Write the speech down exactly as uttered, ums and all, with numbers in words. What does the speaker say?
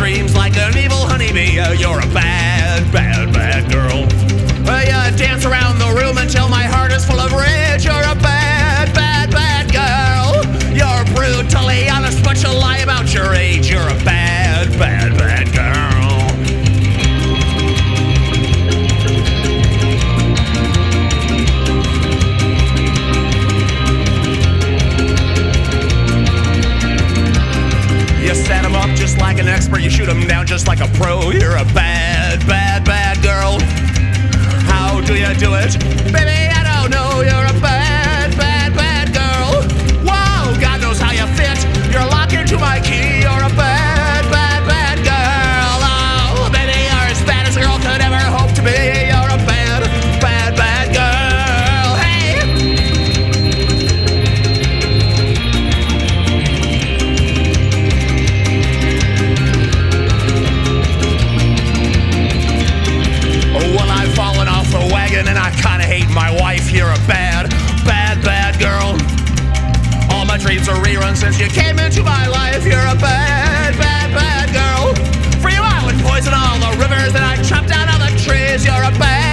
dreams like an evil honeybee. Uh, you're a bad, bad, bad girl. Uh, you dance around the room until my heart is full of rage. You're a bad, bad, bad girl. You're brutally honest, but you lie about your age. You're a bad, bad, bad girl. You set him up just like an expert, you shoot him down just like a pro. You're a bad, bad, bad girl. How do you do it? Baby, I don't know. You're a bad, bad, bad girl. Whoa, God knows how you fit. You're locked into my key. You're a bad, bad, bad girl. Oh, baby, you're as bad as a girl could ever hope to be. You're a bad, bad, bad girl. Hey! Oh, well, I've fallen off the wagon and I kinda hate my wife. You're a bad, bad, bad girl. All my dreams are reruns since you came into my life. You're a bad, bad, bad girl. For you I would poison all the rivers and I'd chop down all the trees. You're a bad